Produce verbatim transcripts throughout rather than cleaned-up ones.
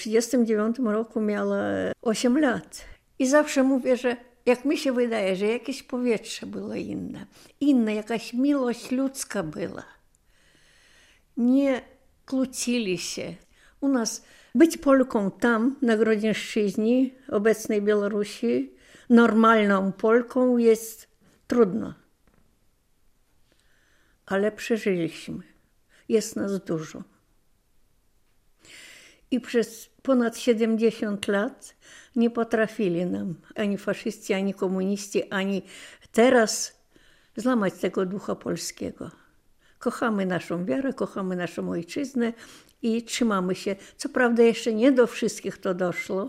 trzydziestym dziewiątym roku miała osiem lat. I zawsze mówię, że jak mi się wydaje, że jakieś powietrze było inne. Inna, jakaś miłość ludzka była. Nie kłócili się. U nas być Polką tam, na Grodnieszczyźnie, obecnej Białorusi, normalną Polką jest trudno. Ale przeżyliśmy. Jest nas dużo. I przez ponad siedemdziesiąt lat nie potrafili nam ani faszyści, ani komuniści, ani teraz złamać tego ducha polskiego. Kochamy naszą wiarę, kochamy naszą ojczyznę i trzymamy się. Co prawda jeszcze nie do wszystkich to doszło,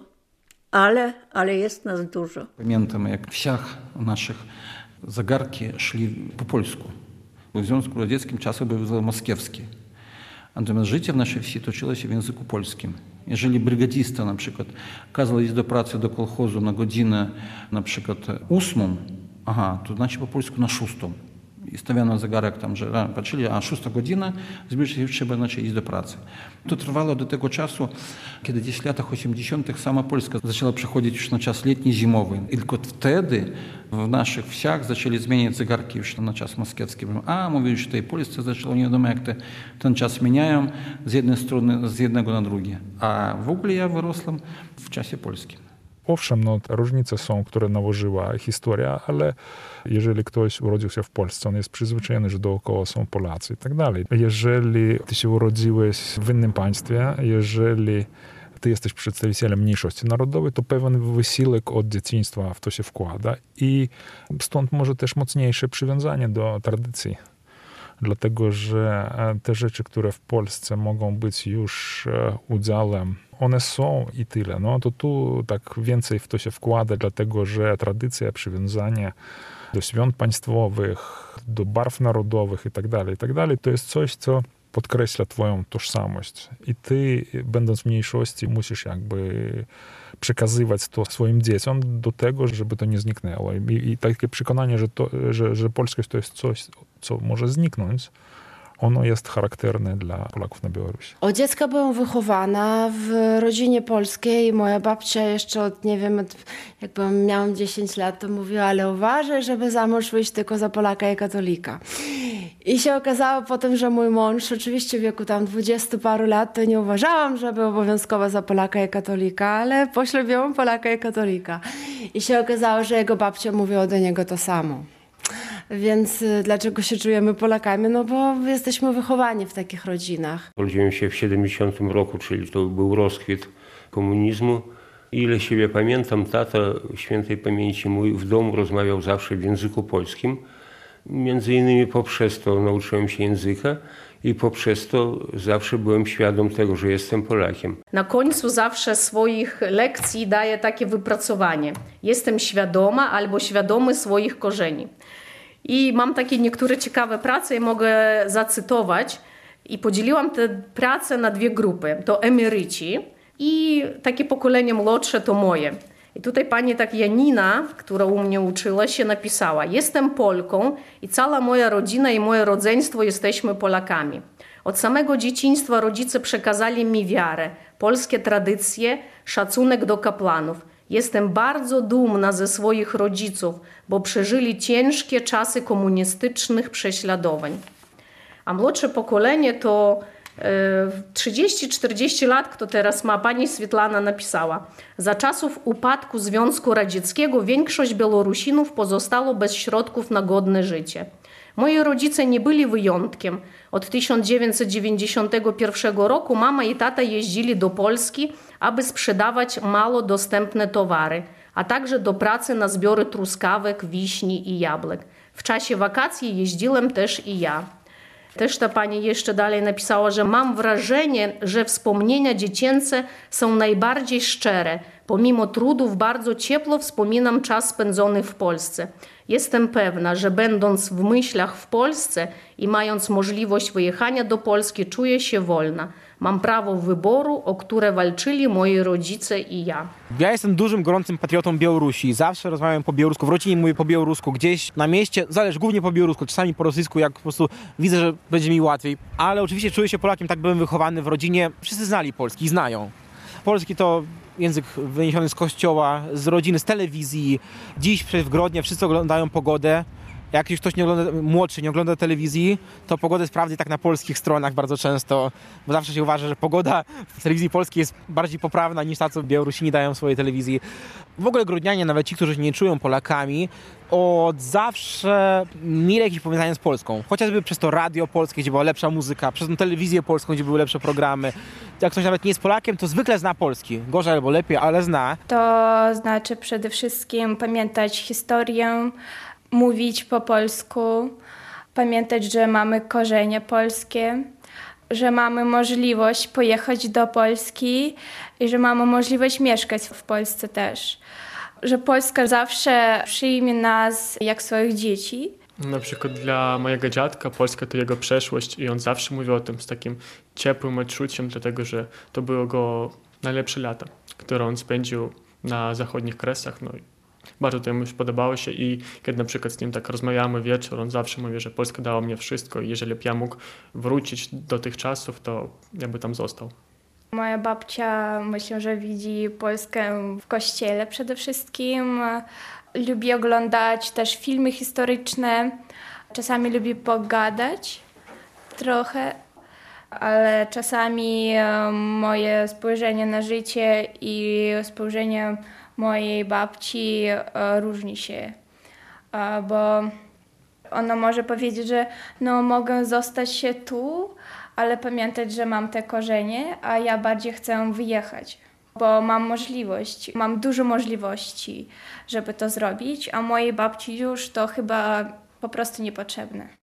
ale, ale jest nas dużo. Pamiętam, jak w wsiach naszych zegarki szli po polsku. Bo w Związku Radzieckim czasy były moskiewskie. Natomiast życie w naszej wsi toczyło się w języku polskim. Jeżeli brygadista na przykład kazał iść do pracy do kolchozu na godzinę na przykład ósmą, aha, to znaczy po polsku na szóstą. I stawiano zegarek tam, że patrzyli, a szósta godzina, zbliży się, już trzeba znaczy iść do pracy. To trwało do tego czasu, kiedy gdzieś w latach osiemdziesiątych sama Polska zaczęła przechodzić już na czas letni, zimowy. I tylko wtedy w naszych wsiach zaczęli zmieniać zegarki już na czas moskiewski. A, mówili, że w tej Polsce zaczęło, nie wiadomo jak te, ten czas zmieniają z jednej strony, z jednego na drugie. A w ogóle ja wyrosłem w czasie polskim. Owszem, no, różnice są, które nałożyła historia, ale jeżeli ktoś urodził się w Polsce, on jest przyzwyczajony, że dookoła są Polacy i tak dalej. Jeżeli ty się urodziłeś w innym państwie, jeżeli ty jesteś przedstawicielem mniejszości narodowej, to pewien wysiłek od dzieciństwa w to się wkłada i stąd może też mocniejsze przywiązanie do tradycji. Dlatego, że te rzeczy, które w Polsce mogą być już udziałem, one są i tyle. No to tu tak więcej w to się wkłada, dlatego że tradycja, przywiązanie do świąt państwowych, do barw narodowych i tak dalej, i tak dalej, to jest coś, co podkreśla twoją tożsamość. I ty, będąc w mniejszości, musisz jakby przekazywać to swoim dzieciom do tego, żeby to nie zniknęło. I, i takie przekonanie, że, to, że, że polskość to jest coś, co może zniknąć, ono jest charakterne dla Polaków na Białorusi. Od dziecka byłam wychowana w rodzinie polskiej. Moja babcia jeszcze od, nie wiem, od, jak byłam, miałam dziesięć lat, to mówiła, ale uważaj, żeby za mąż wyjść tylko za Polaka i katolika. I się okazało potem, że mój mąż, oczywiście w wieku tam dwudziestu paru lat, to nie uważałam, żeby obowiązkowo za Polaka i katolika, ale poślubiłam Polaka i katolika. I się okazało, że jego babcia mówiła do niego to samo. Więc dlaczego się czujemy Polakami? No bo jesteśmy wychowani w takich rodzinach. Urodziłem się w siedemdziesiątym roku, czyli to był rozkwit komunizmu. Ile siebie pamiętam, tata świętej pamięci mój w domu rozmawiał zawsze w języku polskim. Między innymi poprzez to nauczyłem się języka i poprzez to zawsze byłem świadom tego, że jestem Polakiem. Na końcu zawsze swoich lekcji daję takie wypracowanie. Jestem świadoma albo świadomy swoich korzeni. I mam takie niektóre ciekawe prace i mogę zacytować. I podzieliłam te prace na dwie grupy. To emeryci i takie pokolenie młodsze to moje. I tutaj pani tak Janina, która u mnie uczyła się, napisała: jestem Polką i cała moja rodzina i moje rodzeństwo jesteśmy Polakami. Od samego dzieciństwa rodzice przekazali mi wiarę, polskie tradycje, szacunek do kapłanów. Jestem bardzo dumna ze swoich rodziców, bo przeżyli ciężkie czasy komunistycznych prześladowań. A młodsze pokolenie to trzydzieści czterdzieści lat, kto teraz ma, pani Swietlana napisała: za czasów upadku Związku Radzieckiego większość Białorusinów pozostało bez środków na godne życie. Moi rodzice nie byli wyjątkiem. Od tysiąc dziewięćset dziewięćdziesiątego pierwszego roku mama i tata jeździli do Polski, aby sprzedawać mało dostępne towary, a także do pracy na zbiory truskawek, wiśni i jabłek. W czasie wakacji jeździłem też i ja. Też ta pani jeszcze dalej napisała, że mam wrażenie, że wspomnienia dziecięce są najbardziej szczere. Pomimo trudów bardzo ciepło wspominam czas spędzony w Polsce. Jestem pewna, że będąc w myślach w Polsce i mając możliwość wyjechania do Polski, czuję się wolna. Mam prawo wyboru, o które walczyli moi rodzice i ja. Ja jestem dużym, gorącym patriotą Białorusi. Zawsze rozmawiam po białorusku, w rodzinie mówię po białorusku, gdzieś na mieście, zależy, głównie po białorusku, czasami po rosyjsku, jak po prostu widzę, że będzie mi łatwiej. Ale oczywiście czuję się Polakiem, tak byłem wychowany w rodzinie. Wszyscy znali Polski, znają. Polski to język wyniesiony z kościoła, z rodziny, z telewizji. Dziś w Grodnie wszyscy oglądają pogodę. Jak już ktoś nie ogląda, młodszy nie ogląda telewizji, to pogodę sprawdzi tak na polskich stronach bardzo często, bo zawsze się uważa, że pogoda w telewizji polskiej jest bardziej poprawna niż ta, co Białorusini dają w swojej telewizji. W ogóle Grodnianie, nawet ci, którzy się nie czują Polakami, od zawsze mieli jakieś powiązanie z Polską. Chociażby przez to radio polskie, gdzie była lepsza muzyka, przez tą telewizję polską, gdzie były lepsze programy. Jak ktoś nawet nie jest Polakiem, to zwykle zna polski. Gorzej albo lepiej, ale zna. To znaczy przede wszystkim pamiętać historię, mówić po polsku, pamiętać, że mamy korzenie polskie, że mamy możliwość pojechać do Polski i że mamy możliwość mieszkać w Polsce też. Że Polska zawsze przyjmie nas jak swoich dzieci. Na przykład dla mojego dziadka Polska to jego przeszłość i on zawsze mówił o tym z takim ciepłym odczuciem, dlatego że to były jego najlepsze lata, które on spędził na zachodnich Kresach. No i bardzo to mu podobało się i kiedy na przykład z nim tak rozmawiamy wieczór, on zawsze mówi, że Polska dała mnie wszystko i jeżeli ja mógł wrócić do tych czasów, to ja by tam został. Moja babcia myślę, że widzi Polskę w kościele przede wszystkim. Lubi oglądać też filmy historyczne. Czasami lubi pogadać trochę, ale czasami moje spojrzenie na życie i spojrzenie mojej babci różni się, bo ona może powiedzieć, że no, mogę zostać się tu, ale pamiętać, że mam te korzenie, a ja bardziej chcę wyjechać, bo mam możliwość, mam dużo możliwości, żeby to zrobić, a mojej babci już to chyba po prostu niepotrzebne.